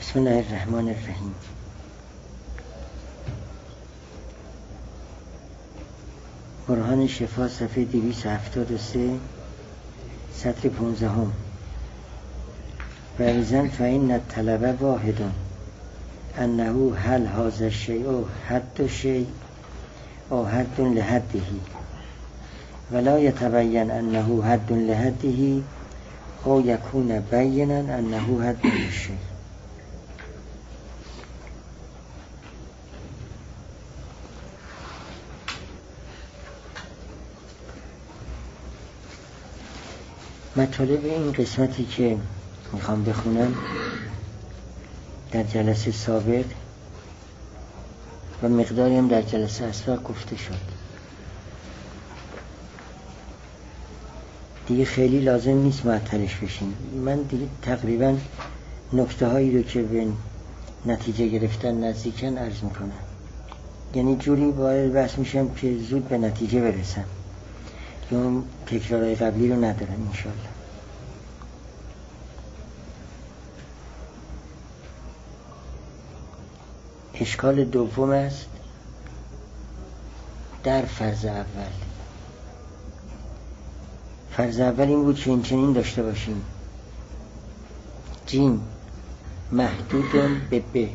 بسم الله الرحمن الرحیم. برهان شفا صفحه 273 سطر 15. و ایزن فإن الطلب واحد انه هل هذا الشیء حد الشیء او حد لحده ولا يتبين انه حد لحده او یکون بینا انه حد للشیء. مطالب این قسمتی که میخوام بخونم در جلسه سابق و مقداری هم در جلسه اسبق گفته شد. دیگه خیلی لازم نیست معطلش بشین. من دیگه تقریبا نکته هایی رو که به نتیجه گرفتن نزدیکن عرض میکنم. یعنی جوری باید بحث میشم که زود به نتیجه برسم، که اون تکرارهای قبلی رو ندارم انشالله. اشکال دوم است در فرض اول. فرض اول این بود که این چنین داشته باشیم: جیم محدود به ب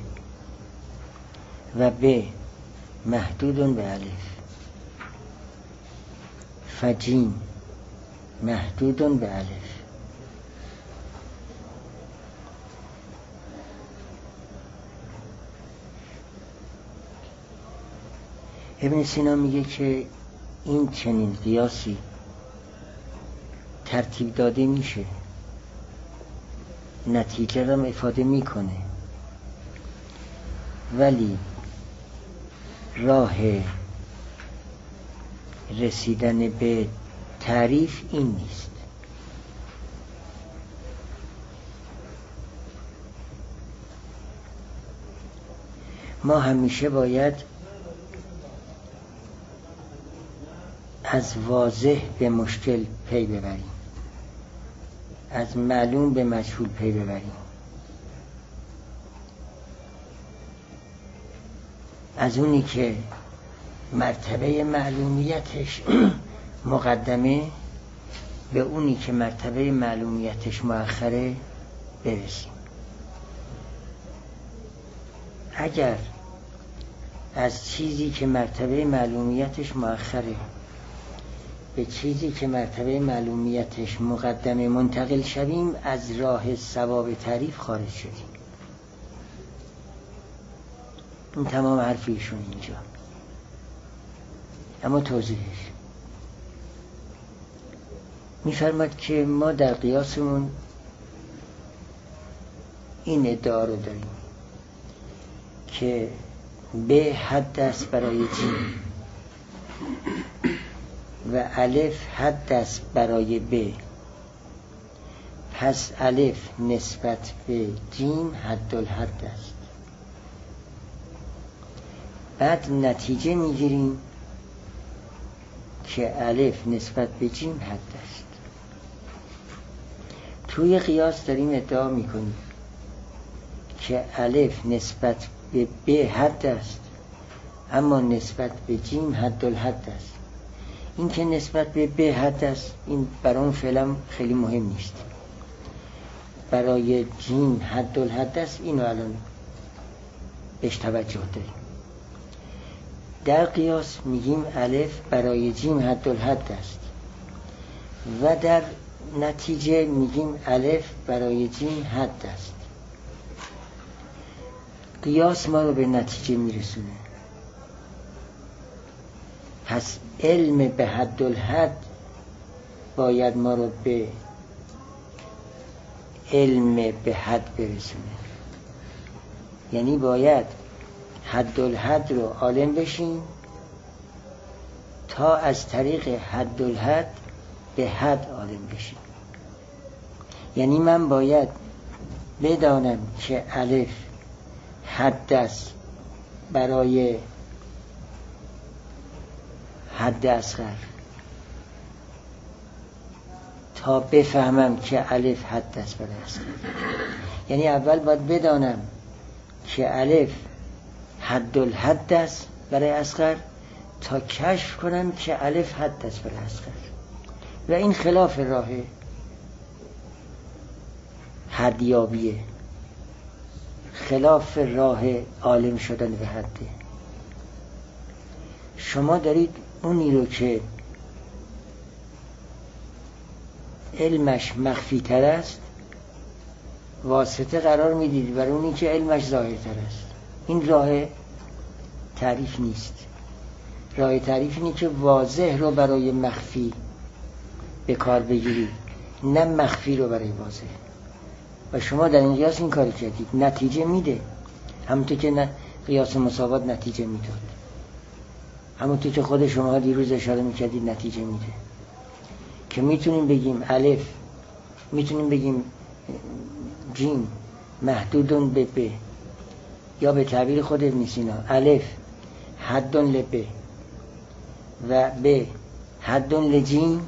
و ب محدود به الف، فجیم محدود به الف. ابن سینا میگه که این چنین قیاسی ترتیب داده میشه، نتیجه را افاده میکنه، ولی راه رسیدن به تعریف این نیست. ما همیشه باید از واضح به مشکل پی ببریم، از معلوم به مجهول پی ببریم، از اونی که مرتبه معلومیتش مقدمه به اونی که مرتبه معلومیتش مؤخره برسیم. اگر از چیزی که مرتبه معلومیتش مؤخره به چیزی که مرتبه معلومیتش مقدمه منتقل شویم، از راه صواب تعریف خارج شدیم. این تمام حرف ایشون اینجا. اما توضیحش می‌فرماد که ما در قیاسمون این ادعا رو داریم که به حد است برای جیم و الف حد است برای ب، پس الف نسبت به جیم حد الحد است. بعد نتیجه میگیریم که الف نسبت به جیم حد است. توی قیاس داریم ادعا میکنیم که الف نسبت به ب حد است، اما نسبت به جیم حد الحد است. این که نسبت به ب حد است، این برام فعلا خیلی مهم نیست. برای جیم حد الحد است، اینو الان بهش توجه داریم. در قیاس میگیم الف برای جیم حد الحد است و در نتیجه میگیم الف برای جیم حد است. قیاس ما رو به نتیجه میرسونه. پس علم به حد الحد باید ما رو به علم به حد برسونه. یعنی باید حد الحد رو عالم بشیم تا از طریق حد الحد به حد عالم بشیم. یعنی من باید بدانم که الف حد است برای حد اصغر تا بفهمم که الف حد است برای اصغر. یعنی اول باید بدانم که الف حد الحد است برای اصغر تا کشف کنم که الف حد است برای اصغر، و این خلاف راه حدیابیه، خلاف راه عالم شدن به حده. شما دارید اونی رو که علمش مخفی تر است واسطه قرار میدید برای اونی که علمش ظاهر تر است. این راه تعریف نیست. راه تعریف اینه که واضح رو برای مخفی به کار بگیرید، نه مخفی رو برای واضح. و شما در این قیاس این کار کردید، نتیجه میده، همونطور که قیاس مساوات نتیجه میداد، همونطور که خود شما دیروز اشاره میکردید نتیجه میده، که میتونیم بگیم الف، میتونیم بگیم جیم محدودن به ب، یا به تعبیر خود ابن سینا الف حدن لب و ب حدن لجیم،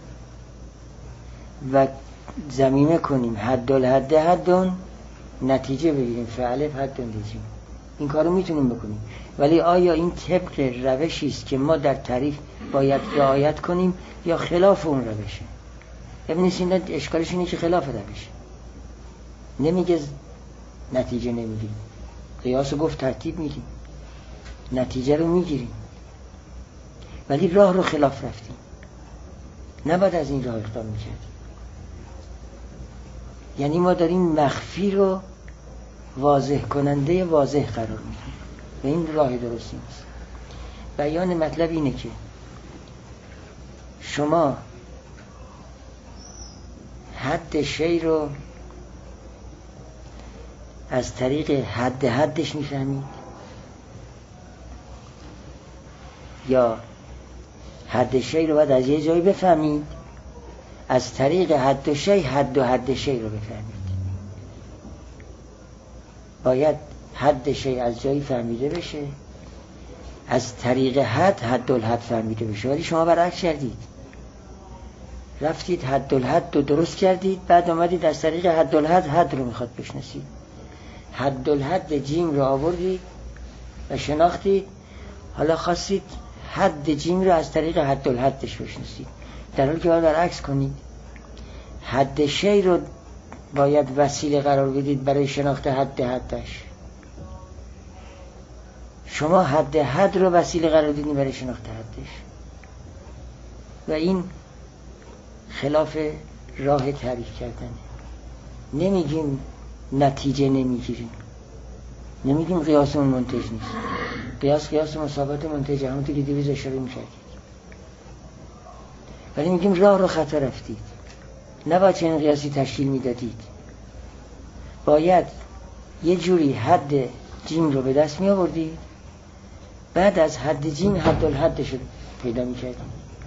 و ضمیمه کنیم حد الحد حدن، نتیجه بگیریم فالف حدن لجیم. این کارو میتونیم بکنیم، ولی آیا این طبق روشی است که ما در تعریف باید رعایت کنیم یا خلاف اون روشه؟ ابن سینا اشکالش اینه که خلاف روشه، نمیگه نتیجه نمیگیریم، قیاس گفت ترتیب میدیم، نتیجه رو میگیریم، ولی راه رو خلاف رفتیم، نباید از این راه اقدام میکردیم. یعنی ما داریم مخفی رو واضح کننده واضح قرار میدیم و این راه درستی نیست. بیان مطلب اینه که شما حد شی رو از طریق حدش میفهمید، یا حد شی رو باید از یه جایی بفهمید، از طریق حد شی حد شی رو بفهمید. باید حد شی از جایی فهمیده بشه، از طریق حد الحد فهمیده بشه، ولی شما برعکس کردید، رفتید حد الحد رو درست کردید، بعد آمدید از طریق حد الحد حد رو میخواد بشناسید، حد الحد جیم رو آوردید و شناختید، حالا خواستید حد جیم رو از طریق حد الحدش بشناسید، در حالی که باید برعکس کنید، حد شی رو باید وسیله قرار بدید برای شناخت حدش. شما حد رو وسیله قرار دیدین برای شناخت حدش، و این خلاف راه تعریف کردنه. نمیگیم نتیجه نمیگیریم، نمیگیم قیاس اون منتج نیست، قیاس مساوات منتج، همونطور که دیروز اشاره میکردید، ولی میگیم راه رو خطا رفتید، نباید چنین قیاسی تشکیل میدادید، باید یه جوری حد جیم رو به دست می آوردید، بعد از حد جیم حد الحدش رو پیدا می کردید،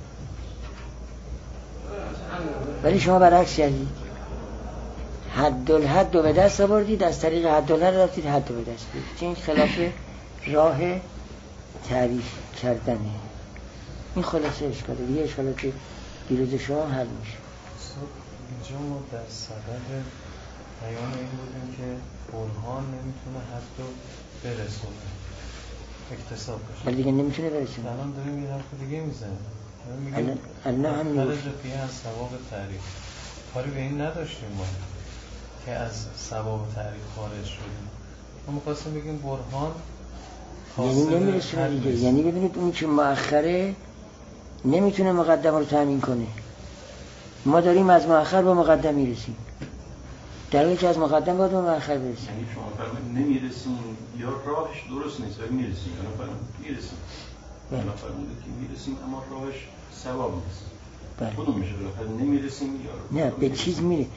ولی شما برعکس کردید، حد الحد رو به دست آوردید، از طریق حد الحد رفتید حد رو به دست بید. این خلاف راه تعریف کردنه. این خلاصه اشکاله، دیگه اشکاله که دیروز شما حل میشه. اینجا ما در صدد بیان این بودیم که برهان نمیتونه حد رو برسونه، اکتساب بشه، ولی دیگه نمیتونه برسونه. الان داریم یه حرف دیگه میزنیم، الان هم خرج فیه از ثواب تعریف. کاری به این نداشتیم ما که از ثواب تعریف خارج شدیم، ما میخواستیم بگیم برهان یعنی نمیرسونه دیگه. یعنی ببینید اون که مؤخره نمیتونه مقدم رو تامین کنه، ما داریم از مؤخر با مقدم میرسیم، در حالی که از مقدم باید با مؤخر برسیم. یعنی شما فرمودید نمیرسیم یا راهش درست نیست ولی میرسیم، یا میرسیم، یا فرمودید که میرسیم اما راهش ثواب نیست. کدوم میشه بالاخره نمیرسیم یا نه به چیز میره،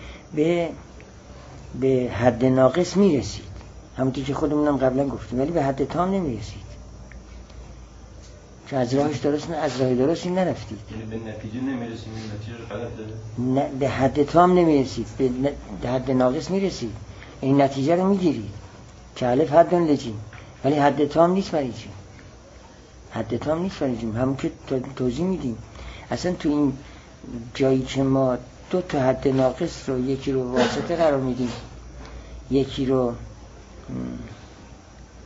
به حد ناقص میرسید، همونطور که خودمونم قبلا گفتیم، ولی به حد تام نمیرسید، چون از راهش درست نه، از راه درستی نرفتید. یعنی به نتیجه نمیرسیم، این نتیجه غلطه. نه به حد تام نمیرسید، به حد ناقص میرسید، این نتیجه رو میگیرید که الف حدن لجیم، ولی حد تام نیست برای چی؟ حد تام نیست برای چی؟ همون که توضیح میدیم. اصلا تو این جایی که ما دو تا حد ناقص رو، یکی رو واسطه قرار میدیم، یکی رو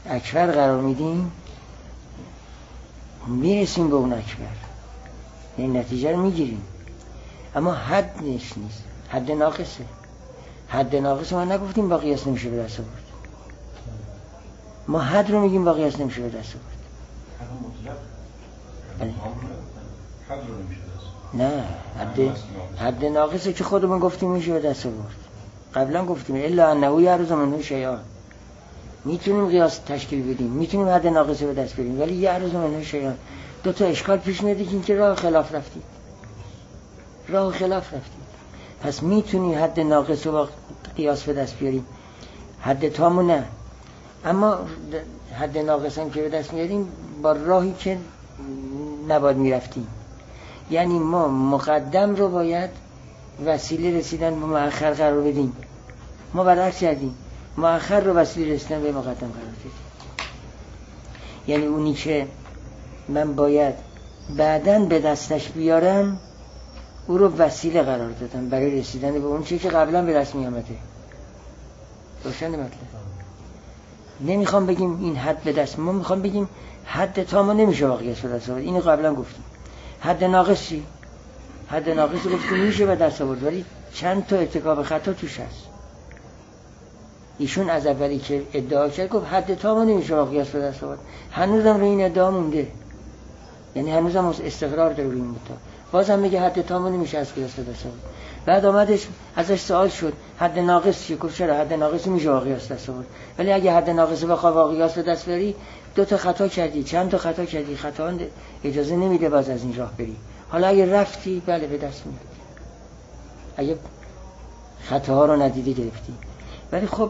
اکبر قرار میدیم میرسیم به اون اکبر، این نتیجه رو میگیریم، اما حد نیست، حد ناقصه. حد ناقص ما نگفتیم با قیاس نمیشه به دست آورد، ما حد رو میگیم با قیاس نمیشه به دست آورد. نه، حد ناقصه که خودمون گفتیم میشه به دست آورد. قبلا گفتیم الا انه یعرض منه شیئا، میتونیم قیاس تشکیل بدیم، میتونیم حد ناقصه به دست بریم، ولی یعرض منه شیئا دو تا اشکال پیش میاد که اینکه راه خلاف رفتید. پس میتونی حد ناقص رو با قیاس به دست بیاریم، حد تامو نه. اما حد ناقص هم که به دست میاریم با راهی که نباید میرفتیم، یعنی ما مقدم رو باید وسیله رسیدن به مؤخر قرار بدیم. ما برعکس کردیم، مؤخر رو وسیله رسیدن به مقدم قرار بدیم. یعنی اونی که من باید بعداً به دستش بیارم او رو وسیله قرار دادم برای رسیدن به اون چیزی که قبلا به دست می آمده. روشن مطلب؟ نمیخوام بگیم این حد به دست، ما میخوام بگیم حد تامو نمیشه با قیاس به دست آورد. اینو قبلا گفتیم. حد ناقص چی؟ حد ناقص گفتیم میشه به دست آورد، ولی چند تا ارتکاب خطا توش هست. ایشون از اولی که ادعا کرد گفت حد تامو نمیشه با قیاس به دست آورد، هنوزم روی این ادعا مونده، یعنی هنوزم استقرار داره روی این مدعا، بازم میگه حد تامو نمیشه از قیاس به دست آورد. بعد آمدش ازش سوال شد حد ناقص چیه؟ گفت چرا حد ناقص میشه با قیاس دست آورد، ولی اگه حد ناقص بخوای با قیاس به دست بری دو تا خطا کردی، چند تا خطا کردی، خطا اجازه نمیده باز از این راه بری. حالا اگه رفتی بله به دست میاد، اگه خطاها رو ندیده گرفتی. ولی خب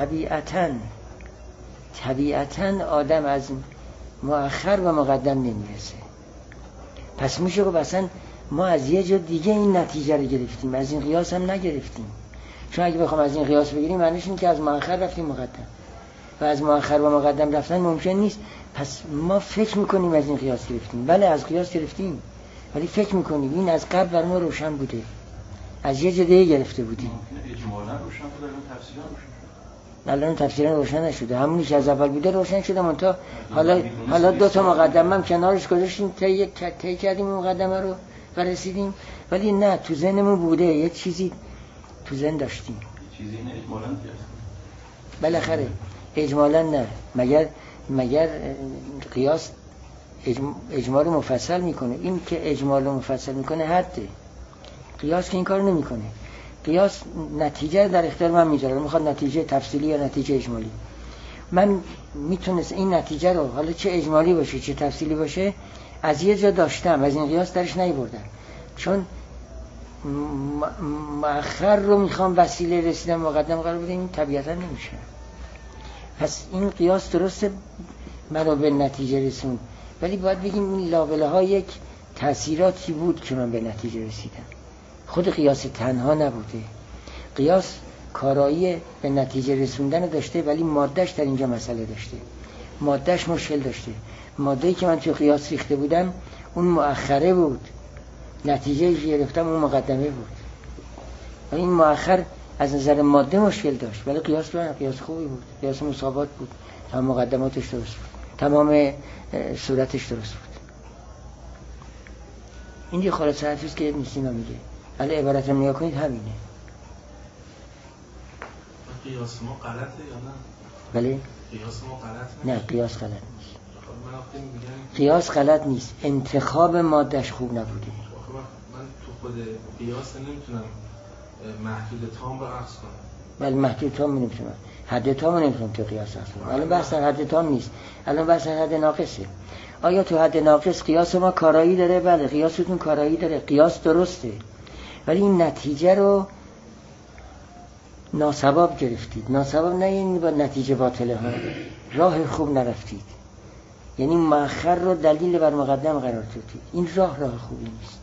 طبیعتاً آدم از مؤخر و مقدم نمیرسه. پس میشه که مثلا ما از یه جا دیگه این نتیجه رو گرفتیم، از این قیاس هم نگرفتیم. چون اگه بخوام از این قیاس بگیریم معنیش اینه که از مؤخر رفتیم مقدم، و از مؤخر و مقدم رفتن ممکن نیست. پس ما فکر میکنیم از این قیاس گرفتیم. بله از قیاس گرفتیم، ولی فکر میکنیم این از قبل بر ما روشن بوده، از یه جا دیگه گرفته بودیم. اجمالاً روشن بود، الان تفسیرا روشن نشده، همونی که از اول بوده روشن شده. منتها حالا دو تا مقدمه هم کنارش گذاشتیم، طی کردیم مقدمه رو و رسیدیم، ولی نه تو ذهنمون بوده، یه چیزی تو ذهن داشتیم. چیزی نه اجمالاً بالاخره اجمالاً نه، مگر قیاس اجمال مفصل میکنه. این که اجمال مفصل میکنه حده، قیاس که این کار نمیکنه. قیاس نتیجه در اختیار من میذاره، میخواد نتیجه تفصیلی یا نتیجه اجمالی. من میتونست این نتیجه رو حالا چه اجمالی باشه چه تفصیلی باشه از یه جا داشتم، از این قیاس درش نیبردم، چون مؤخر رو میخوام وسیله رسیدن مقدم قرار بدم، این طبیعتا نمیشه. پس این قیاس درسته منو به نتیجه رسون، ولی باید بگیم این لابله ها یک تأثیراتی بود که من به نتیجه رسیدم، خود قیاس تنها نبوده. قیاس کارایی به نتیجه رسوندن داشته، ولی مادهش در اینجا مسئله داشته، مادهش مشکل داشته. ماده‌ای که من توی قیاس ریخته بودم اون مؤخره بود، نتیجه‌ای که گرفتم اون مقدمه بود. و این مؤخر از نظر ماده مشکل داشت، ولی قیاس خوبی بود، قیاس مساوات بود، تمام مقدماتش درست بود، تمام صورتش درست بود. این یه خلاصه حرفیست که ابن سینا میگه. حالا عبارت رو نگاه کنید همینه. قیاس ما غلطه یا نه؟ بله؟ قیاس ما غلط نه، قیاس غلط نیست. قیاس غلط نیست، انتخاب مادهش خوب نبوده. من تو خود قیاس نمیتونم محدود تام رو عکس کنم. بله محدود تام نمیتونم، حد تام نمیتونم تو قیاس عکس کنم. الان بحث حد تام نیست، الان بحث حد ناقصه. آیا تو حد ناقص قیاس ما کارایی داره؟ بله قیاستون کارایی داره، قیاس درسته، ولی این نتیجه رو ناسباب گرفتید. ناسباب نه یعنی با نتیجه باطله ها، راه خوب نرفتید، یعنی مؤخر رو دلیل بر مقدم قرار دادید. این راه خوبی نیست.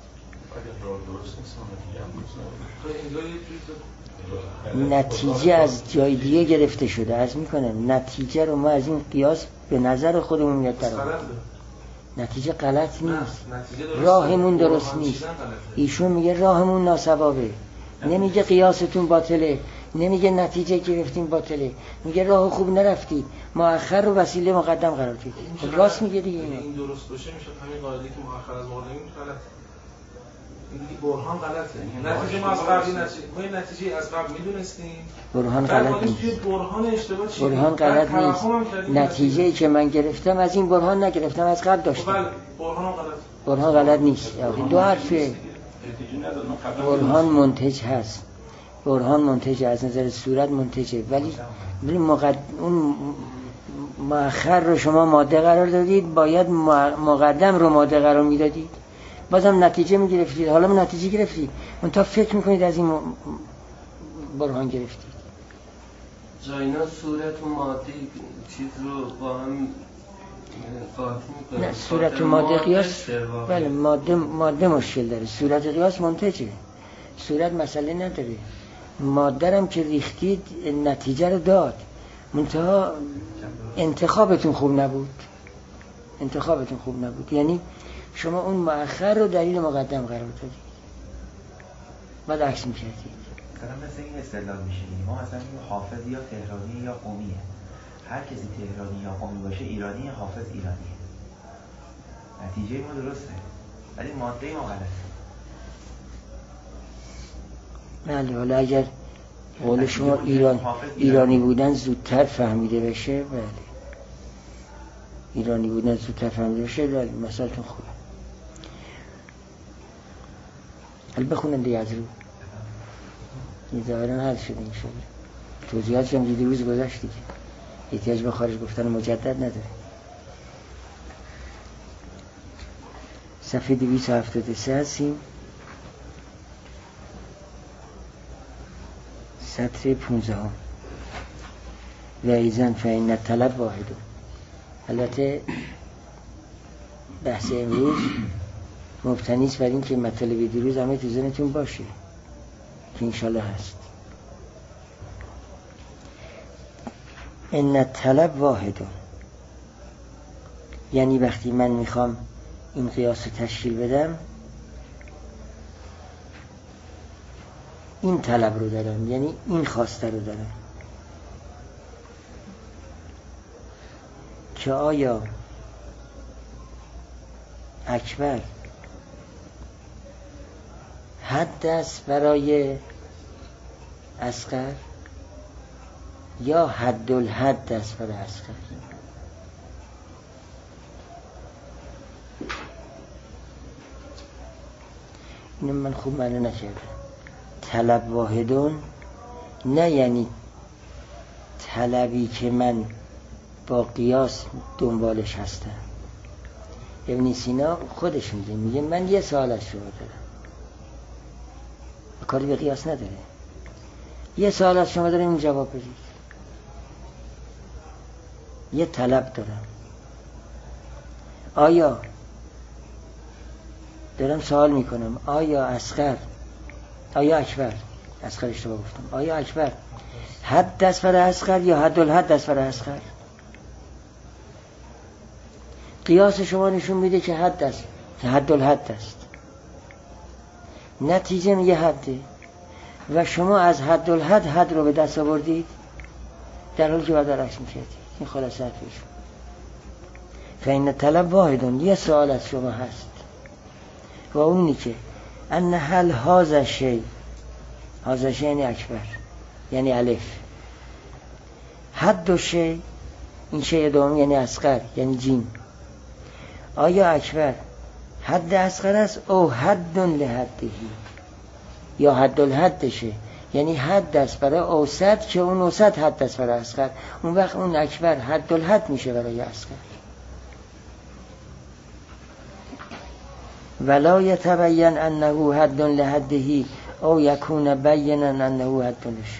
نتیجه از جای دیگه گرفته شده. از میکنم نتیجه رو ما از این قیاس به نظر خودمون میاد در آورد. نتیجه غلط نیست، راهمون درست نیست. ایشون میگه راهمون ناسبابه، نمیگه قیاستون باطله، نمیگه نتیجه گرفتین باطله، میگه راه خوب نرفتید، مؤخر رو وسیله مقدم قرار دادید. راست میگه دیگه. این درست باشه میشه همین قاعده که مؤخر از مقدم غلط. این دیگه برهان غلطه. نتیجه ما از قبل نتیجه از قبل میدونستیم. برهان غلط نیست. برهان اشتباه چیه؟ برهان غلط نیست. نتیجه‌ای که من گرفتم از این برهان نگرفتم، از قبل داشتم. بله، برهان غلط. برهان غلط نیست. دو حرفه. برهان منتج هست. برهان منتج از نظر صورت منتجه، ولی اون مؤخر رو شما ماده قرار دادید، باید مقدم رو ماده قرار میدادید، بازم نتیجه میگرفتید. حالا من نتیجه گرفتید، اون تا فکر میکنید از این برهان گرفتید. جاینا صورت و ماده چیز رو با هم قاطی میکنه. نه، صورت و ماده قیاس، بله ماده مشکل داره، صورت قیاس منتجه، صورت مسئله نداره. ماده هم که ریختید نتیجه رو داد، منتها انتخابتون خوب نبود. یعنی شما اون مؤخر رو دلیل مقدم قرار دادید، بعد عکس می‌کردید. مثل این استدلال میشه ما مثلا حافظ یا تهرانی یا قومیه، هر کسی تهرانی یا قومی باشه ایرانی، حافظ ایرانیه. نتیجه ما درسته ولی ماده ما غلطه. بله، حالا اگر قول شما ایرانی بودن زودتر فهمیده بشه، بله ایرانی بودن زودتر فهمیده بشه، بله مثالتون خوبه. حالا بخونن دیگه از رو این ظاهرا حل شده این شده. توضیحاتش هم دیده روز گذشت دیگه، احتیاج به خارج گفتن مجدد نداره. صفحه 273 هستیم، سطر 15. و ایزن فإن الطلب واحد. البته بحث امروز مبتنی است بر این که مطالب دیروز همه تو ذهنتون باشه که انشالله هست. ان الطلب واحد، یعنی وقتی من میخوام این قیاس رو تشکیل بدم، این طلب رو دارم، یعنی این خواسته رو دارم که آیا اکبر حد است برای اصغر یا حد الحد است برای اصغر. اینو من خوب معنی نکردم. طلب واحدون نه یعنی طلبی که من با قیاس دنبالش هستم. ابن سینا خودش میگه من یه سوال از شما دارم، کاری به قیاس نداره، یه سوال از شما دارم این جواب بدید. یه طلب دارم، آیا دارم سوال میکنم آیا اکبر اصغر اشتباه گفتم، آیا اکبر حد است برای اصغر یا حد الحد است برای اصغر؟ قیاس شما نشون میده که حد است، که حد الحد است، نتیجه میگه حده و شما از حد الحد حد رو به دست آوردید در حالی که باید عکس میکردید. این خلاصه حرفش. فإن الطلب واحدون، یه سوال از شما هست و اونی که ان هل هذا شی، هذا شی یعنی اکبر یعنی الف، حد شی این شی دوم یعنی اصغر یعنی جیم، آیا اکبر حد اصغر است او حد لحدهی یا حد الحدشه، یعنی حد است برای اوسط که اون اوسط حد است برای اصغر، اون وقت اون اکبر حد الحد میشه برای اصغر. ولا يتبين انه حد لحده او يكون بينا انه حد لشيء،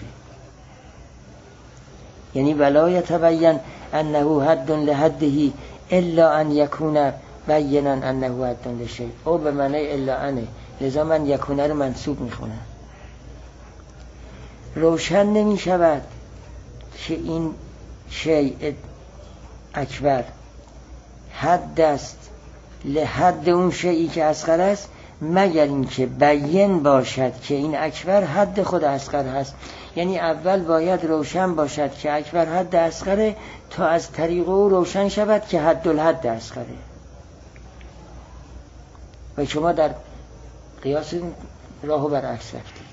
یعنی ولا يتبين انه حد لحده الا ان يكون بينا انه حد لشيء، او به معنی الا انه، لذا من یکونه رو منصوب میخونم. روشن نمی شود که این شیء اکبر حد است لحد اون شیئی که اصغر است مگر اینکه بیان باشد که این اکبر حد خود اصغر هست. یعنی اول باید روشن باشد که اکبر حد اصغره تا از طریق او روشن شود که حد الحد اصغره. و شما در قیاس راهو برعکس رفتید.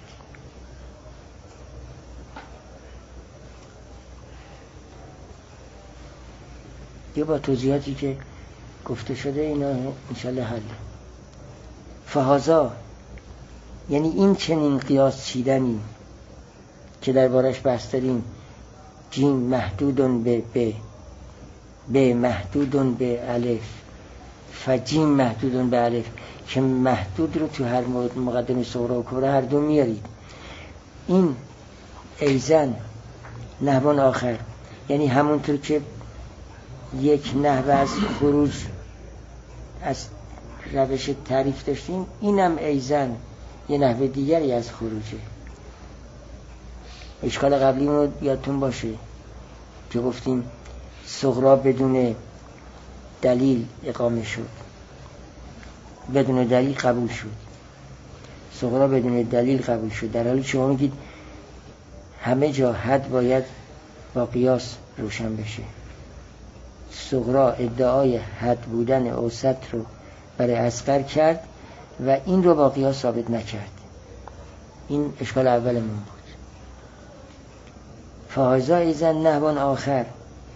یه با توضیحاتی که گفته شده اینا انشالله حل. فهذا یعنی این چنین قیاس چیدنی که دربارش بحث داریم، جیم محدودن به ب محدودن به الف، فجیم محدودن به الف، که محدود رو تو هر مقدمه صغرا و کبرا هر دو میارید. این ایزن نحوان آخر، یعنی همونطور که یک نحوه از خروج از روش تعریف داشتیم، اینم ایزن یه نحوه دیگری از خروجه. اشکال قبلی رو یادتون باشه که گفتیم صغرا بدون دلیل اقامه شد، بدون دلیل قبول شد. صغرا بدون دلیل قبول شد، در حالی شما میگید همه جا حد باید با قیاس روشن بشه. صغرا ادعای حد بودن اوسط رو برای اصغر کرد و این رو با قیاس ثابت نکرد. این اشکال اولمون بود. فهذا ایزن نحوان آخر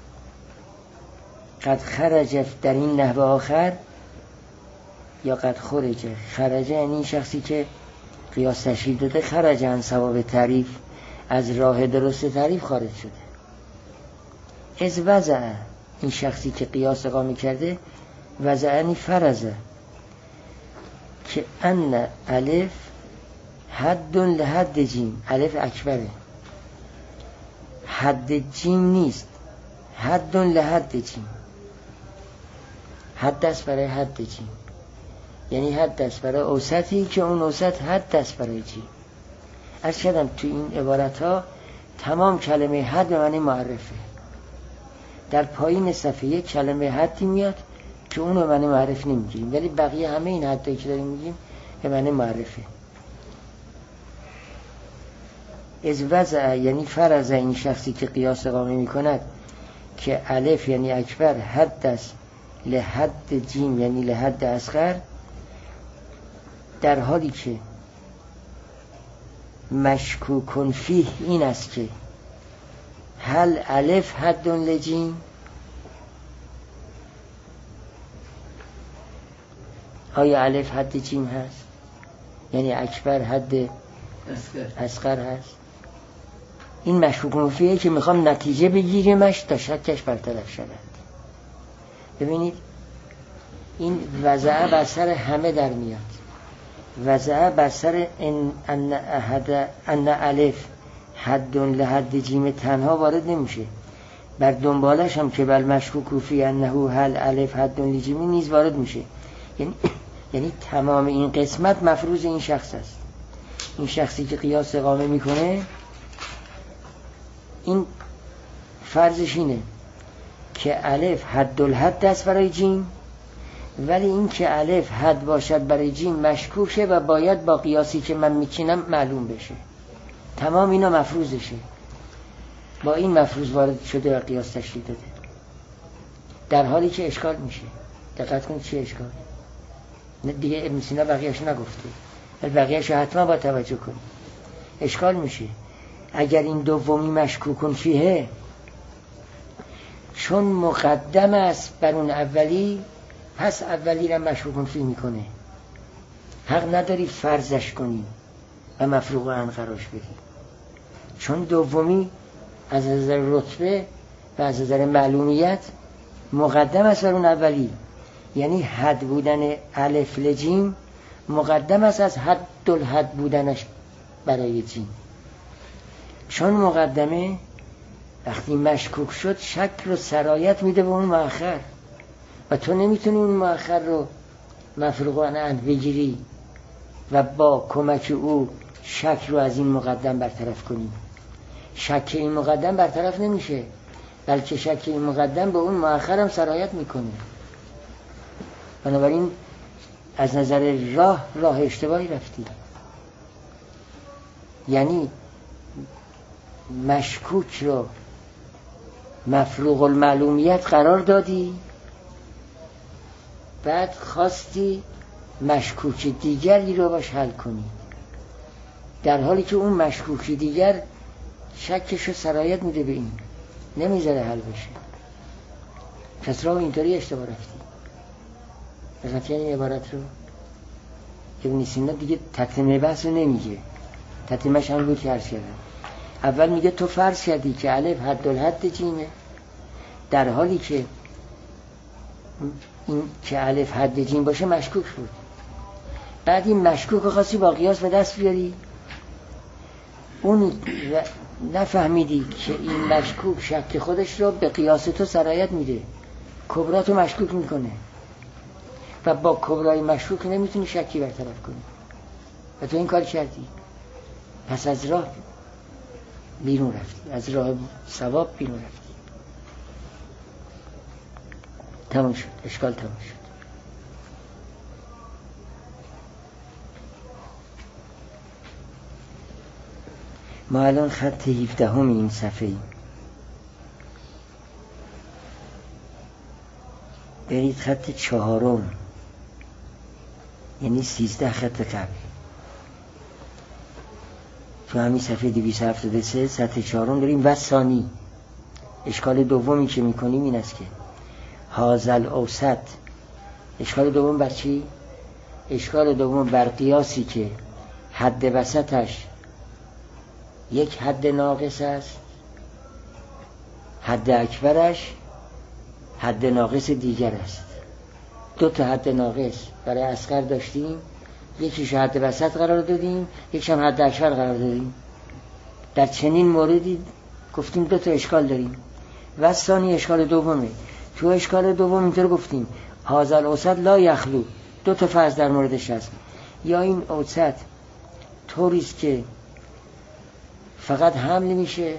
قد خرج، در این نحو آخر یا قد خرجه. خرجه یعنی این شخصی که قیاس تشریح داده، خرج عن ثواب تعریف، از راه درست تعریف خارج شده. از وضع، این شخصی که قیاس اقامه کرده، وضعنی فرضه که ان الف حد لحد جیم، الف اکبره، حد جیم نیست، حد لحد جیم، حد است برای حد جیم، یعنی حد است برای اوسطی که اون اوسط حد است برای جیم. عرض کردم تو این عبارت ها تمام کلمه حد به معنی معرفه. در پایین صفحه یک کلمه حدی میاد که اون به معنی معرف نمیگیریم، ولی بقیه همه این حدایی که داریم میگیم به معنی معرفه. از وضع یعنی فرض، این شخصی که قیاس اقامه میکند که الف یعنی اکبر حد است لحد جیم یعنی لحد اصغر، در حالی که مشکوکن فیه این است که هل الف حد لجیم، آیا الف حد جیم هست؟ یعنی اکبر حد اصغر هست؟ این مشکوکن فیه که میخوام نتیجه بگیریمش تا شکش برطرف شود. ببینید این وضعه بر سر همه در میاد. وضعه بر سر ان الف حد لحد جیم تنها وارد نمیشه، بر دنبالش هم که بل مشکوک فی انه هل الف حد لجیم نیز وارد میشه. یعنی تمام این قسمت مفروض این شخص است. این شخصی که قیاس اقامه میکنه، این فرضش اینه که الف حد الحد است برای جیم، ولی این که الف حد باشد برای جیم مشکوکه و باید با قیاسی که من میچینم معلوم بشه. تمام اینا مفروضشه، با این مفروض وارد شده و قیاس تشریح داده، در حالی که اشکال میشه. دقت کنید چی اشکال دیگه ابن سینا بقیه‌اش نگفته، ولی بقیه‌اش حتما با توجه کنید. اشکال میشه اگر این دومی مشکوکن فیه چون مقدم است بر اون اولی، پس اولی را مشکوکن فیه میکنه. حق نداری فرضش کنی و مفروغ عن قراش بدی، چون دومی از نظر رتبه و از نظر معلومیت مقدم است بر اون اولی. یعنی حد بودن الف لجیم مقدم است از حد الحد بودنش برای جیم. چون مقدمه وقتی مشکوک شد شک رو سرایت میده به اون مؤخر و تو نمیتونی اون مؤخر رو مفروغ عنه بگیری و با کمک او شک رو از این مقدم برطرف کنی. شک این مقدم برطرف نمیشه، بلکه شک این مقدم به اون مؤخر هم سرایت میکنه. بنابراین از نظر راه اشتباهی رفتی. یعنی مشکوک رو مفروغ المعلومیت قرار دادی، بعد خواستی مشکوک دیگری رو باش حل کنی، در حالی که اون مشکوک دیگر شکش رو سرایت میده به این، نمیذاره حل بشه. پس راه اینطوری اشتباه رفتی. مثلا این عبارت رو ابن سینا دیگه تتمه بحث رو نمیگه، تتمهش هم بود که عرض کردم. اول میگه تو فرض کردی که الف حدالحد جیمه، در حالی که این که الف حد جیم باشه مشکوک بود. بعد این مشکوک رو خواستی با قیاس به دست بیاری، اون نفهمیدی که این مشکوک شک خودش رو به قیاس تو سرایت میده، کبرا تو مشکوک میکنه و با کبرای مشکوک نمیتونی شکی برطرف کنی و تو این کار کردی. پس از راه بیرون رفتی، از راه ثواب بیرون رفتی. تمام شد، اشکال تمام شد. ما الان خط 17 این صفحه ایم. برید خط 4، یعنی 13 خط قبل. تو همین صفحه 273 سطح 4 داریم و ثانی. اشکال دومی که میکنیم این است که هازل اوسط. اشکال دوم بر چی؟ اشکال دوم بر قیاسی که حد وسطش یک حد ناقص است، حد اکبرش حد ناقص دیگر است. دو تا حد ناقص برای اصغر داشتیم، یکیش حد وسط قرار دادیم، یکیش هم حد اکبر قرار دادیم. در چنین موردی گفتیم دو تا اشکال داریم. و ثانی اشکال دومه. تو اشکال دوم اینطور گفتیم هازل اوسط لا یخلو، دو تا فرض در موردش هست. یا این اوسط طوریست که فقط حمل میشه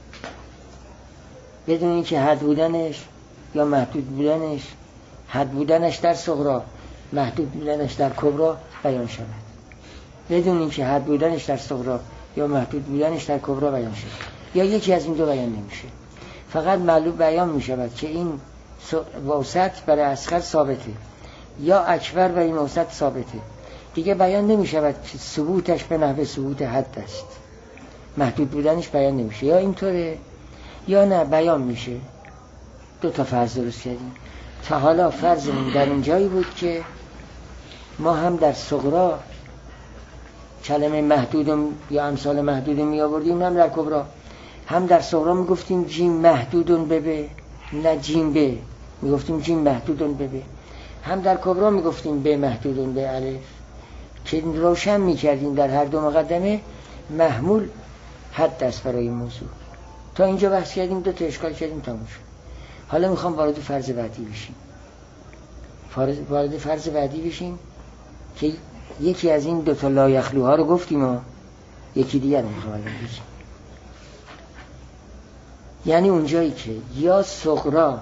بدون اینکه حد بودنش یا محدود بودنش، حد بودنش در صغرا محدود بودنش در کبرا بیان شود، بدون اینکه حد بودنش در صغرا یا محدود بودنش در کبرا بیان شود، یا یکی از این دو بیان نمیشه، فقط معلوم بیان میشود که این وسط برای اصغر ثابته یا اکبر برای این وسط ثابته. دیگه بیان نمیشود که ثبوتش به نحو ثبوت حد است، محدود بودنش بیان نمیشه، یا اینطوره یا نه بیان میشه. دو تا فرض درست کردیم. تا حالا فرضمون در این جایی بود که ما هم در صغرا کلمه محدود یا امثال محدود می آوردیم، هم در کبرا. هم در صغرا می گفتیم جیم محدودون ببه، نه جیم به، می گفتیم جیم محدودون ببه. هم در کبرا می گفتیم به محدودون به الف، که روشن می کردیم در هر دو مقدمه محمول حد است برای موضوع. تا اینجا بحث کردیم، دو تا اشکال کردیم، تموم شد. حالا میخوام وارد فرض بعدی بشیم. وارد فرض بعدی بشیم که یکی از این دو تا لا یخلوها رو گفتیم و یکی دیگر رو میخوام بگیم. یعنی اونجایی که یا صغرا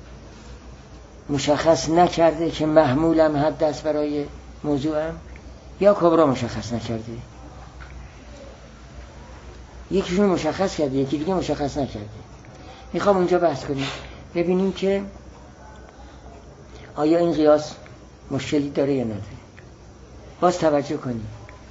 مشخص نکرده که محمولم حد است برای موضوعم، یا کبرا مشخص نکرده. یکیشون مشخص کرده، یکی دیگه مشخص نکرده. میخوام اونجا بحث کنیم ببینیم که آیا این قیاس مشکلی داره یا نداره. باز توجه کنیم،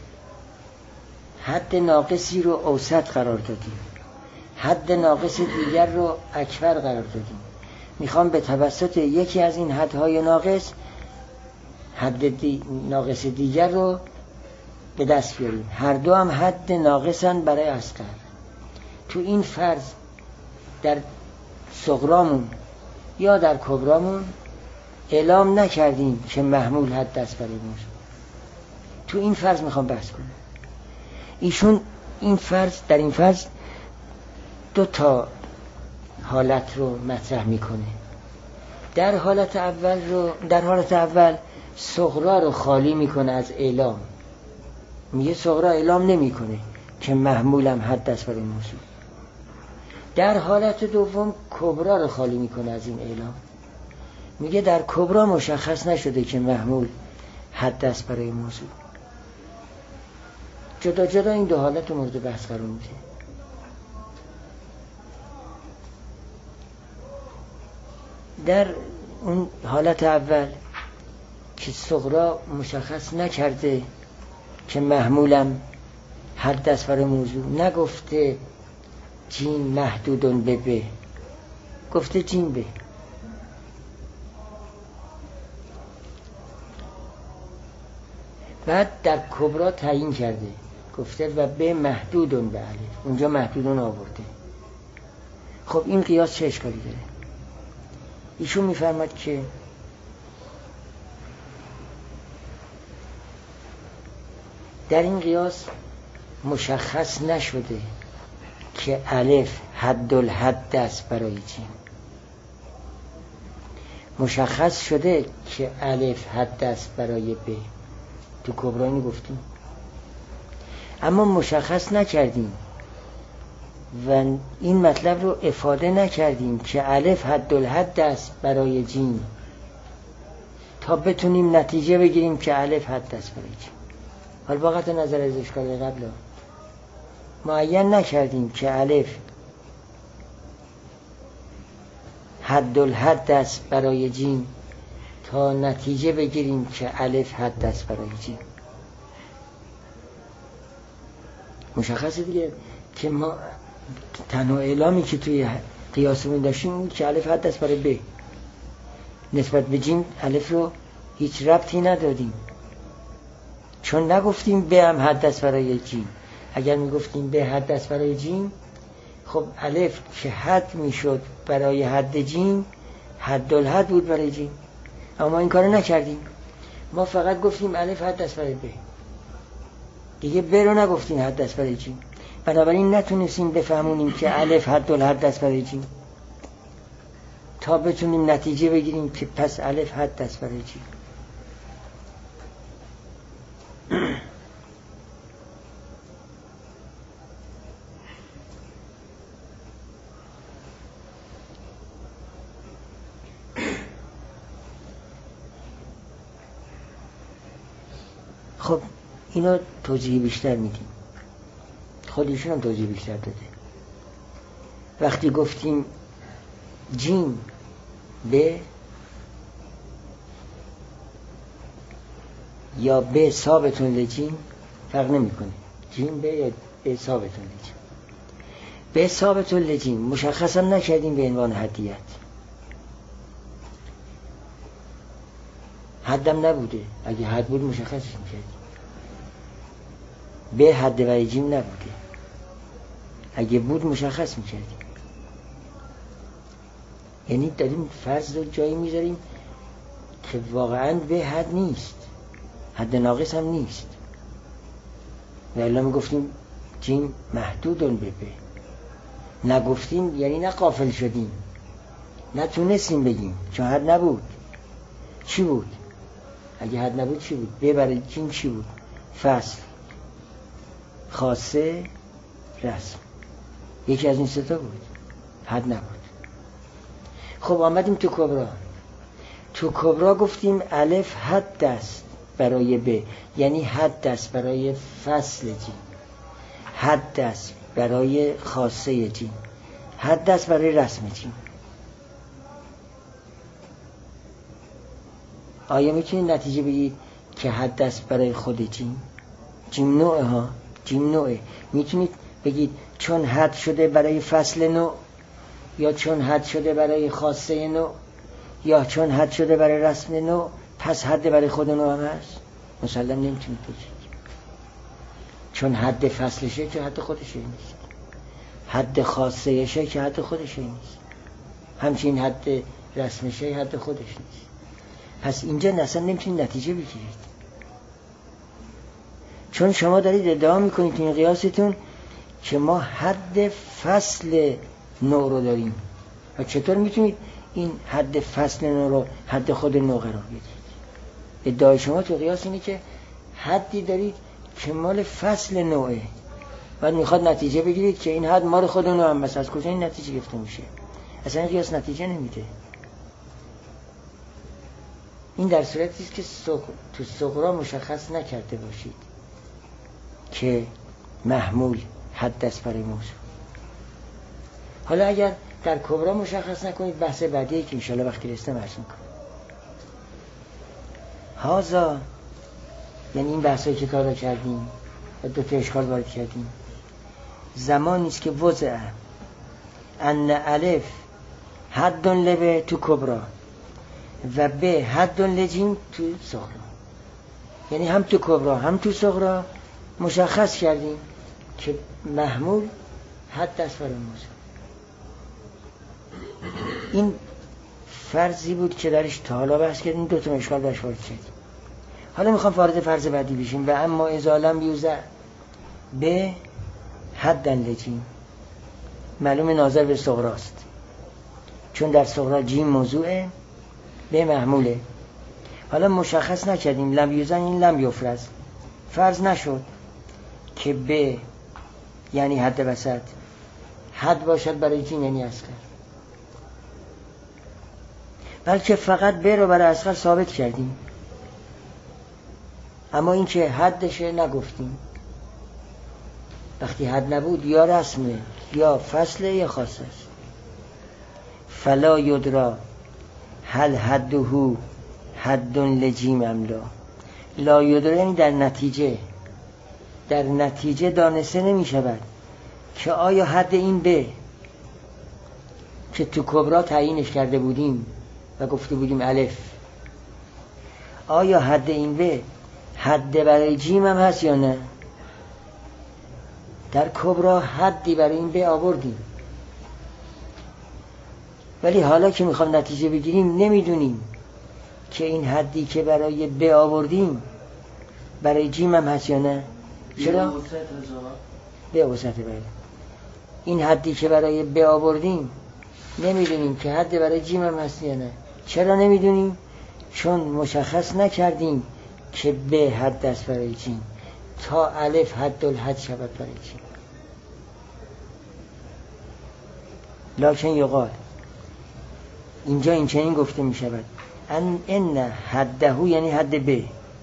حد ناقصی رو اوسط قرار دادیم، حد ناقص دیگر رو اکبر قرار دادیم. میخوام به توسط یکی از این حدهای ناقص حد ناقص دیگر رو به دست بیاریم. هر دو هم حد ناقصن برای اصغر. تو این فرض در صغرامون یا در کبرامون اعلام نکردیم که محمول حد است برای موضوع. تو این فرض میخوام بحث کنم. ایشون این فرض، در این فرض دو تا حالت رو مطرح میکنه. در حالت اول صغرا رو خالی میکنه از اعلام. میگه صغرا اعلام نمیکنه که محمولم حد است برای موضوع. در حالت دوم کبرا رو خالی میکنه از این اعلام. میگه در کبرا مشخص نشده که محمول حد است برای موضوع. جدا جدا این دو حالت مورد بحث قرار میده. در اون حالت اول که صغرا مشخص نکرده که محمولم حد است برای موضوع، نگفته جین محدودون به به، گفته جین به. بعد در کبرا تعیین کرده، گفته و به محدودون به الف، اونجا محدودون آورده. خب این قیاس چه اشکالی داره؟ ایشون میفرماد که در این قیاس مشخص نشده که الف حد الحد است برای جیم. مشخص شده که الف حد است برای ب، تو کبرا اینو گفتیم، اما مشخص نکردیم و این مطلب رو افاده نکردیم که الف حد الحد است برای جیم تا بتونیم نتیجه بگیریم که الف حد است برای جیم. حال باقت نظر از اشکال قبل معین نکردیم که الف حد الحد است برای جیم تا نتیجه بگیریم که الف حد است برای جیم. مشخصه دیگه که ما تنها اعلامی که توی قیاسمون داشتیم این که الف حد است برای ب، نسبت به جیم الف رو هیچ ربطی ندادیم چون نگفتیم ب هم حد است برای جیم. اگر میگفتیم ب حد است برای جیم، خب الف که حد میشد برای حد جیم حد الحد بود برای جیم، اما این کارو نکردیم. ما فقط گفتیم الف حد است برای ب، دیگه ب رو نگفتیم حد است برای جیم. بنابراین نتونستیم بفهمونیم که الف حد الحد است برای جیم تا بتونیم نتیجه بگیریم که پس الف حد است برای جیم. خب اینو توضیح بیشتر میدیم، خودشون هم توضیح بیشتر داده. وقتی گفتیم جیم به یا به ثابتون لجیم فرق نمی کنه، جیم به یا به ثابتون لجیم. به ثابتون لجیم مشخصا نکردیم به عنوان حدیت، حدم نبوده، اگه حد بود مشخصش میکردیم. به حد برای جیم نبوده، اگه بود مشخص میکردیم. یعنی داریم فرض رو جایی میذاریم که واقعا به حد نیست، حد ناقص هم نیست، و الا میگفتیم جیم محدودون به به. نگفتیم یعنی نه غافل شدیم، نتونستیم بگیم چون حد نبود. چی بود؟ اگه حد نبود چی بود؟ به برای جیم چی بود؟ فصل، خاصه، رسم. یکی از این سه تا بود، حد نبود. خب آمدیم تو کبرا. تو کبرا گفتیم الف حد است برای ب، یعنی حد است برای فصل جیم، حد است برای خاصه جیم، حد است برای رسم جیم. آیا میتونید نتیجه بگید که حد است برای خود جیم؟ جیم نوعه ها، جیم نوعه. میتونید بگید چون حد شده برای فصل نوع، یا چون حد شده برای خاصه نوع، یا چون حد شده برای رسم نوع پس حد برای خود نوع هم هست؟ مسلم نمیتونید بگید. چون حد فصلشه که حد خودشه نیست، حد خاصه شه که حد خودشه نیست، همچنین حد رسمشه حد خودش نیست. پس اینجا اصلا نمیتونید نتیجه بگیرید، چون شما دارید ادعا میکنید تو این قیاستون که ما حد فصل نوع رو داریم. و چطور میتونید این حد فصل نوع رو حد خود نوع قرار بدید؟ ادعای شما تو قیاس اینه که حدی دارید که مال فصل نوعه، بعد میخواد نتیجه بگیرید که این حد مال خود نوع هم مثلا. از کجا این نتیجه گرفته میشه؟ اصلا این قیاس نتیجه نمیده. این در صورتی است که تو صغرا مشخص نکرده باشید که محمول حد است برای موضوع. حالا اگر در کبرا مشخص نکنید، بحث بعدی که انشاءالله وقتی رسیدم عرض میکنم. هازا یعنی این بحثایی که کارا کردیم و دو تا اشکال وارد کردیم، زمانی است که وضع ان الف حد لب تو کبرا و ب حد لجیم تو صغرا، یعنی هم تو کبرا هم تو صغرا مشخص کردیم که محمول حد است برای موضوع. این فرضی بود که درش تا حالا بحث کردیم، دو تا اشکال درش وارد کردیم. حالا میخوام وارد فرض بعدی بشیم. و اما اذا لم یوضع به حد لجیم، معلوم ناظر به صغراست، چون در صغرا جیم موضوعه، به محموله. حالا مشخص نکردیم لم یوزن، این لم یفرض، فرض نشد که به یعنی حد وسط حد باشد برای جیم یعنی اصغر، بلکه فقط به رو برای اصغر ثابت کردیم، اما این که حدشه نگفتیم. وقتی حد نبود یا رسمه یا فصله یا خاصه است. فلا یدرا هل حده حد لجیم املا. لا یدرا یعنی در نتیجه دانسته نمی شود که آیا حد این به که تو کبرا تعیینش کرده بودیم و گفته بودیم الف، آیا حد این به حد برای جیم هم هست یا نه؟ در کبرا حدی برای این به آوردیم، ولی حالا که میخوام نتیجه بگیریم نمیدونیم که این حدی که برای به آوردیم برای جیم هم هست یا نه. چرا؟ به وسط برای این حدی که برای به آوردیم نمیدونیم که حد برای جیم هم هست یا نه. چرا نمیدونیم؟ چون مشخص نکردیم که به حد است برای جیم تا الف حد الحد شود برای جیم. لکن یقال، اینجا این چنین گفته می شود ان حده یعنی حد به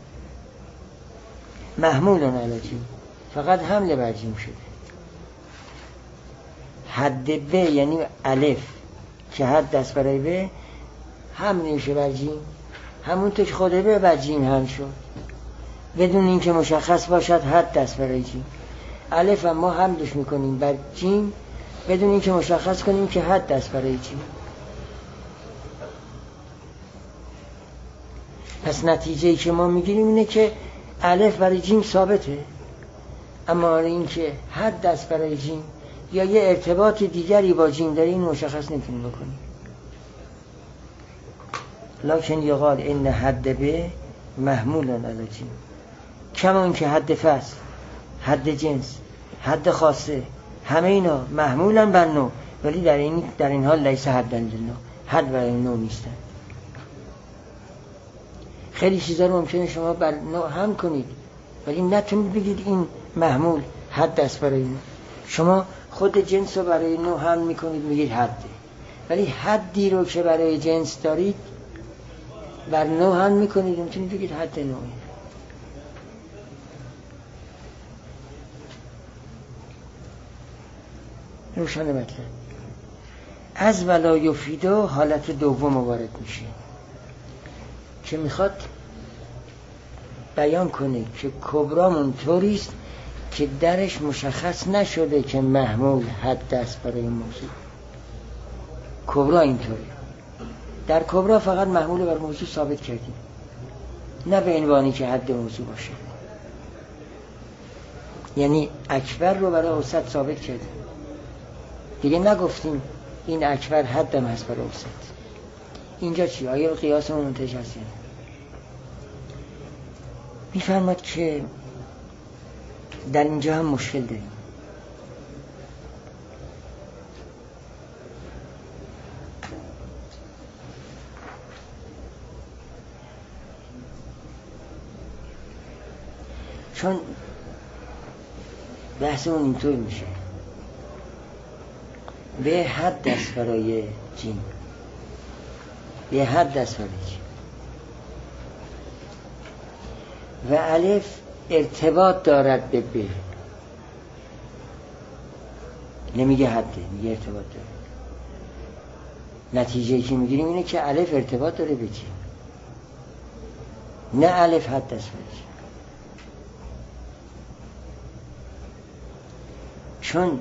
محمولون علی جیم، فقط حمل بر جیم شده. حد به یعنی الف که حد است برای به حمل میشه بر جیم، همونطور که خود به بر جیم هم شد بدون اینکه مشخص باشد حد است برای جیم. الف هم ما حملش میکنیم بر جیم بدون اینکه مشخص کنیم که حد است برای جیم. پس نتیجه‌ای که ما میگیریم اینه که الف برای جیم ثابته، اما این که حد است برای جیم یا یه ارتباط دیگری با جیم داره این مشخص نمیتونیم بکنیم. لکن یقال ان حد به محمولن علی جیم، کما این که حد فصل، حد جنس، حد خاصه، همه اینا محمولن بر نوع، ولی در این حال لیس حد للنوع، حد برای نوع نیستن. خیلی چیزا رو ممکنه شما بر نوع هم کنید ولی نتونید بگید این محمول حد است برای نوع. شما خود جنس رو برای نوع هم میکنید میگید حده، ولی حدی رو که برای جنس دارید بر نوع هم میکنید میتونید بگید حد نوعی. روشن مطلب. از ولا یفیدو حالت دوم وارد میشه که میخواد بیان کنه که کبرامون طوریست که درش مشخص نشده که محمول حد است برای موضوع. کبرا اینطوری، در کبرا فقط محمول بر موضوع ثابت کردیم، نه به عنوانی که حد موضوع باشه. یعنی اکبر رو برای اوسط ثابت کردیم، دیگه نگفتیم این اکبر حدم هست برای اوسط. اینجا چی؟ آیا قیاسمون منتج هست؟ میفرماد که در اینجا هم مشکل داریم. چون بحثمون اینطور میشه، به حد است برای جیم، به حد است برای جیم. و الف ارتباط دارد به ب، نمیگه حده، میگه ارتباط داره. نتیجه که میگیریم اینه که الف ارتباط داره به چی؟ نه الف حد است به چی؟ چون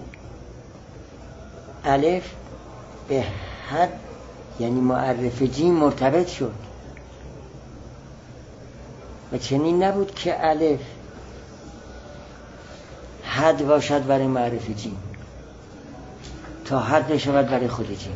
الف به حد یعنی معرف جیم مرتبط شد و چنین نبود که الف حد باشد برای معرف جیم تا حد بشود برای خود جیم،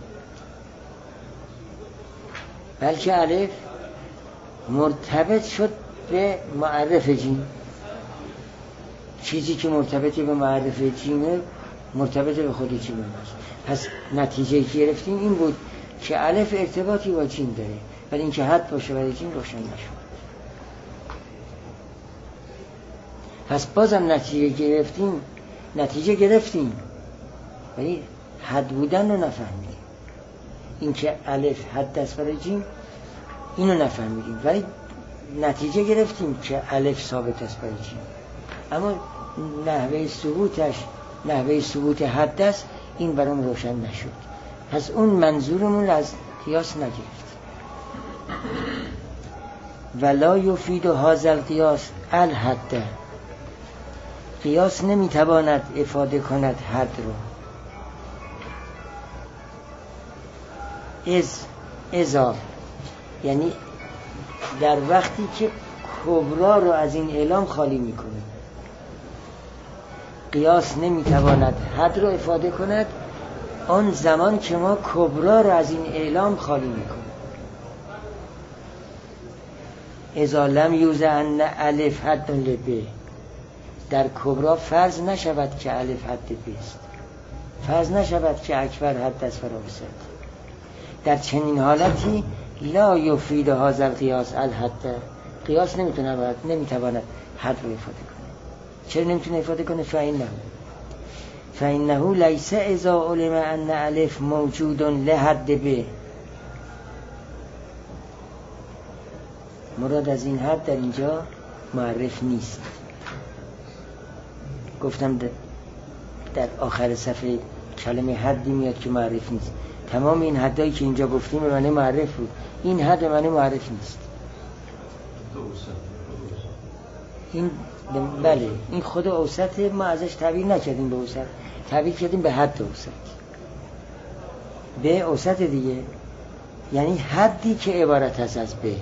بلکه الف مرتبط شد به معرف جیم. چیزی که مرتبطی به معرف جیمه مرتبط به خود جیمه است. پس نتیجه که گرفتیم این بود که الف ارتباطی با جیم داره، ولی اینکه حد باشه برای جیم روشن نشد. پس بازم نتیجه گرفتیم ولی حد بودن رو نفهمیدیم. اینکه الف حد است برای جیم اینو نفهمیدیم، ولی نتیجه گرفتیم که الف ثابت است برای جیم، اما نحوه ثبوت حد است این برام روشن نشد. پس اون منظورمون از قیاس نگرفت. ولا یفید هذا القیاس الحد، قیاس نمیتواند افاده کند حد رو. ازا یعنی در وقتی که کبرا رو از این اعلام خالی میکنه. قیاس نمیتواند حد رو افاده کند آن زمان که ما کبرا رو از این اعلام خالی میکنه. اذا لم یوزع ان الف حد لب، در کبرا فرض نشود که الف حد ب است، فرض نشود که اکبر حد است بر اوسط. در چنین حالتی لا یفید هذا القیاس الحد، قیاس نمیتواند حد رو افاده کنه. چرا نمیتونه افاده کنه؟ فإنه لیس اذا علم ان الف موجود لحد ب، مراد از این حد در اینجا معرف نیست. گفتم در آخر صفحه کلمه حدی میاد که معرف نیست. تمام این حدایی که اینجا گفتیم به معنی معرف بود، این حد به معنی معرف نیست. این بله این خود اوسط، ما ازش تعبیر نکردیم به اوسط، تعبیر کردیم به حد اوسط، به اوسط دیگه، یعنی حدی که عبارت است از به،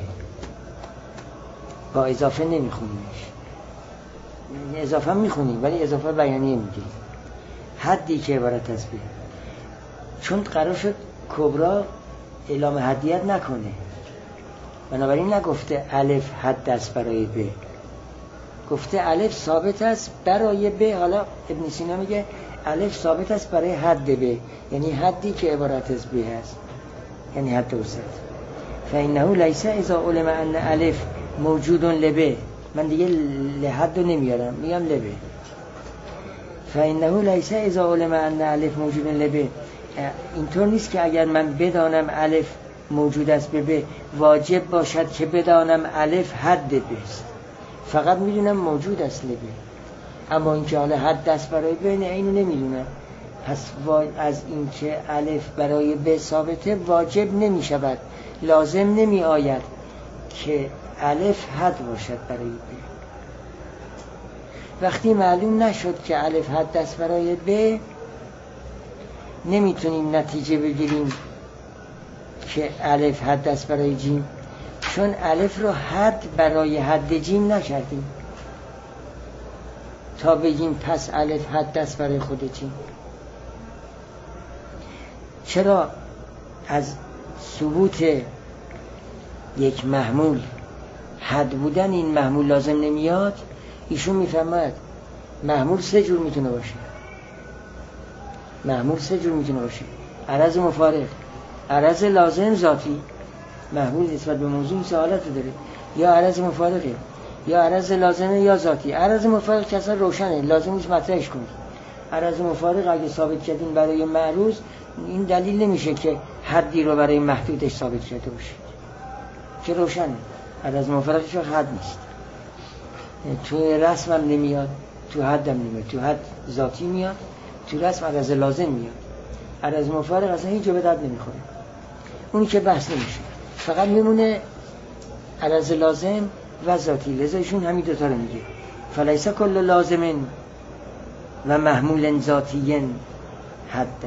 با اضافه نمیخونیمش، اضافه میخونیم ولی اضافه بیانیه میگیم. حدی که عبارت از به، چون قرار شد کبرا اعلام حدیت نکنه، بنابراین نگفته الف حد است برای ب، گفته الف ثابت است برای ب. حالا ابن سینا میگه الف ثابت است برای حد ب، یعنی حدی که عبارت از ب هست، یعنی حد وسط. فإنه لیس اذا علم ان الف موجود لب، من دیگه لحد رو نمیارم، میگم لبه. فإنه لیس اذا علم ان الف موجود لب، اینطور نیست که اگر من بدانم الف موجود است به ب واجب باشد که بدانم الف حد ب است. فقط میدونم موجود است لبه، اما اینکه حالا حد است برای ب اینو نمیدونم. پس از اینکه الف برای ب ثابته واجب نمی شود، لازم نمی آید که الف حد باشد برای ب. وقتی معلوم نشد که الف حد است برای ب، نمیتونیم نتیجه بگیریم که الف حد است برای جیم، چون الف رو حد برای حد جیم نکردیم تا بگیم پس الف حد است برای خود جیم. چرا از ثبوت یک محمول حد بودن این محمول لازم نمیاد؟ ایشون میفهمد محمول سه جور میتونه باشه. محمول سه جور میتونه باشه: عرض مفارق، عرض لازم ذاتی، محمول نسبت به موضوع سه حالت داره، یا عرض مفارقه، یا عرض لازمه یا ذاتی. عرض مفارق که اصلا روشنه، لازم نیست مطرحش کنید. عرض مفارق اگه ثابت کردین برای معروض، این دلیل نمیشه که حدی رو برای محدودش ثابت کرده باشید، که روشنه. عرض مفارقش حد نیست. تو رسم هم نمیاد، تو حد هم نمیاد. تو حد ذاتی میاد، تو رسم عرض لازم میاد. عرض مفارق اصلا هیچ جا به درد نمیخوره، اونی که بحث نمیشه، فقط میمونه عرض لازم و ذاتی. لذا ایشون همین دوتا رو میگه فلیس کل لازم و محمول ذاتی حدن.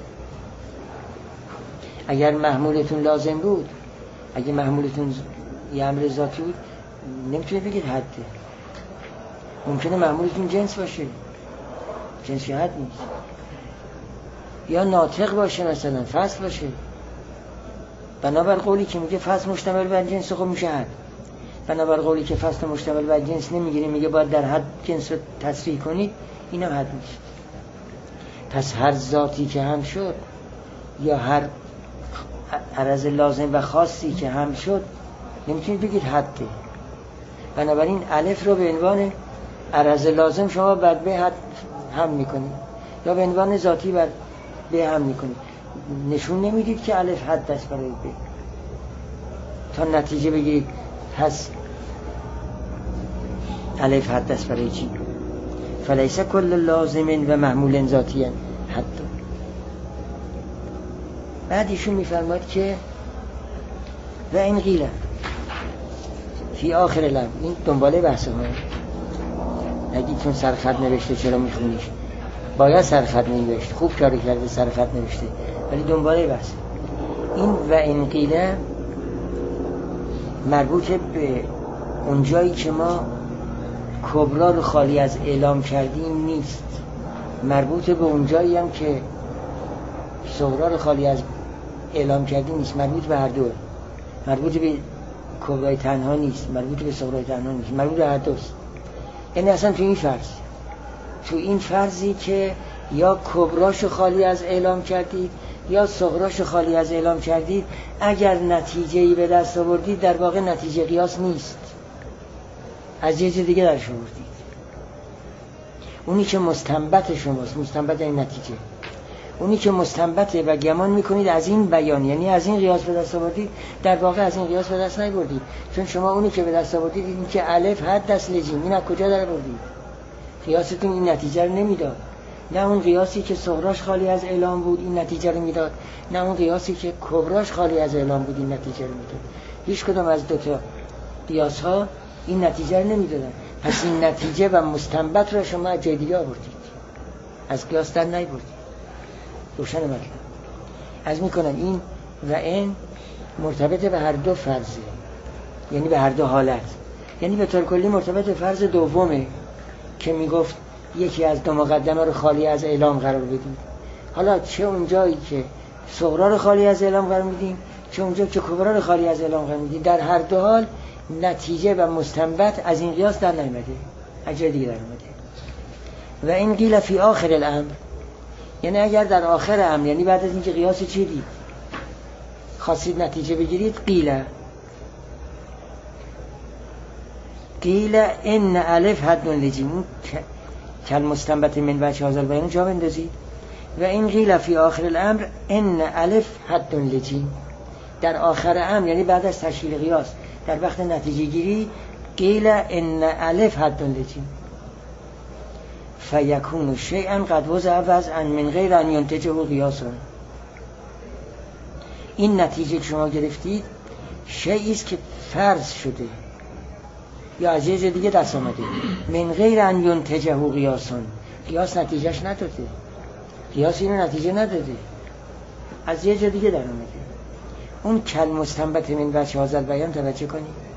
اگر محمولتون لازم بود، اگه محمولتون یه امر ذاتی بود، نمیتونه بگید حده. ممکنه محمولتون جنس باشه، جنس حد نیست، یا ناطق باشه، مثلا فصل باشه. بنابر قولی که میگه فصل مشتمل بر جنس، خب میشه حد. بنابر قولی که فصل مشتمل بر جنس نمیگیره، میگه باید در حد جنس رو تصریح کنید، اینا حد میشه. پس هر ذاتی که هم شد یا هر عرض لازم و خاصی که هم شد، نمیتونید بگید حده. بنابراین الف رو به عنوان عرض لازم شما بر به حد هم میکنید، یا به عنوان ذاتی بر به هم میکنید. نشون نمیدید که الف حد است برای به، تا نتیجه بگیرید پس الف حد است برای چی. فلیس کل لازم و محمول ذاتی حد. بعد ایشون میفرماید که و این قیله فی آخر الامر، این دنباله بحثه ها. نگید چون سرخط نوشته چرا میخونیش، باید سرخط نوشته، خوب کاری کرده سرخط نوشته، ولی دنباله بحثه. این و این قیله مربوط به اون جایی که ما کبرا رو خالی از اعلام کردیم نیست، مربوط به اون جایی هم که صغرا رو خالی از اعلام کردیم نیست، مربوط به هر دوه. مربوط به کبرای تنها نیست، مربوط به صغرای تنها نیست، مربوط به هر دوست. یعنی اصلا تو این فرضی که یا کبراشو خالی از اعلام کردید یا صغراشو خالی از اعلام کردید، اگر نتیجه‌ای به دست آوردید در واقع نتیجه قیاس نیست، از یه چیز دیگه درش آوردید. اونی که مستنبت شماست، مستنبت این نتیجه، اونی که مستنبته و گمان میکنید از این بیان، یعنی از این قیاس به دست آوردید، در واقع از این قیاس به دست نیاوردید. چون شما اونی که به دست آوردید این که الف حد است لجیم، این از کجا در آوردید؟ قیاستون این نتیجه رو نمیداد. نه اون قیاسی که صغراش خالی از اعلام بود این نتیجه رو میداد، نه اون قیاسی که کبراش خالی از اعلام بود این نتیجه رو میداد. هیچ کدوم از دو تا قیاس ها این نتیجه رو نمیدادن. پس این نتیجه و مستنبت رو شما از جای دیگه آوردید، از قیاس در نیاوردید. روشن مطلب. از میکنم این و این مرتبط به هر دو فرضه، یعنی به هر دو حالت. یعنی به طور کلی مرتبط به فرض دومه که میگفت یکی از دو مقدمه رو خالی از اعلام قرار بدیم. حالا چه اون جایی که صغرا رو خالی از اعلام قرار میدیم، چه اونجا که کبرا رو خالی از اعلام قرار میدیم، در هر دو حال نتیجه و مستنبت از این قیاس در نیامده، از جای دیگه در اومده. و این قیل فی آخر الامر، یعنی اگر در آخر امر، یعنی بعد از اینکه قیاس چی دید خواستید نتیجه بگیرید، قیل ان الف حد لجیم، کل مستنبت من وجه هذا البیان جا بندازید. و این قیل فی آخر الامر ان الف حد لجیم، در آخر امر یعنی بعد از تشکیل قیاس، در وقت نتیجه گیری، قیل ان الف حد لجیم فیکون شیئا قد وضع وضعا من غیر ان ینتجه قیاسا. این نتیجه که شما گرفتید شیئی است که فرض شده یا از یه دیگه دست آمده، من غیر ان ینتجه قیاسا، قیاس نتیجهش نداده، قیاس اینو نتیجه نداده، از یه دیگه در آمده. اون کل مستنبت من وجه هذا البیان توجه کنید.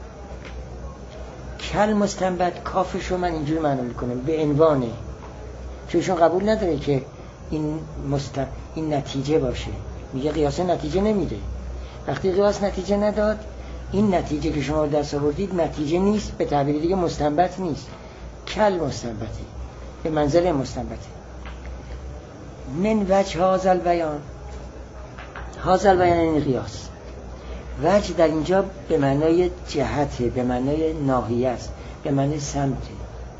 کل مستنبت کافشو من اینجور معنی میکنم به عنوانه، چونشون قبول نداره که این نتیجه باشه، میگه قیاس نتیجه نمیده. وقتی قیاس نتیجه نداد، این نتیجه که شما دست آوردید نتیجه نیست، به تعبیر دیگه مستنبت نیست، کل مستنبته، به منزله مستنبته. من وجه هذا البیان، هذا البیان این قیاس. وجه در اینجا به معنای جهته، به معنای ناحیه است، به معنای سمته.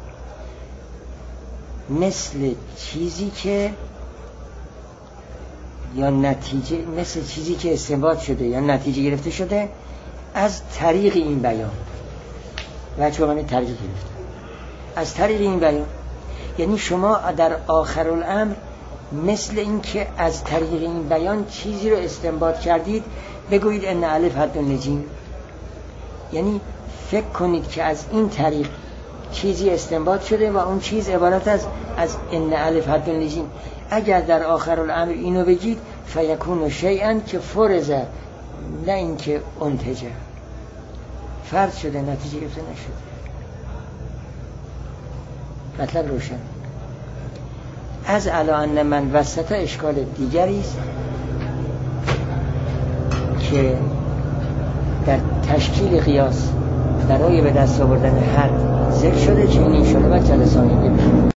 مثل چیزی که یا نتیجه، مثل چیزی که استنباط شده یا نتیجه گرفته شده از طریق این بیان. وجه به معنی طریق گرفته. از طریق این بیان. یعنی شما در آخر الامر مثل این که از طریق این بیان چیزی رو استنباط کردید بگویید ان الف حد نجیم، یعنی فکر کنید که از این طریق چیزی استنباط شده و اون چیز عبارت از ان الف حد نجیم. اگر در آخر الامر اینو بگید فیکون شیئا که فرض، نه این که انتجه، فرض شده نتیجه گرفته نشده. مطلب روشن. از علی ان من وسط اشکال دیگری است که در تشکیل قیاس برای به دست آوردن حد ذکر شده، چنین شده و جلسانی بشه.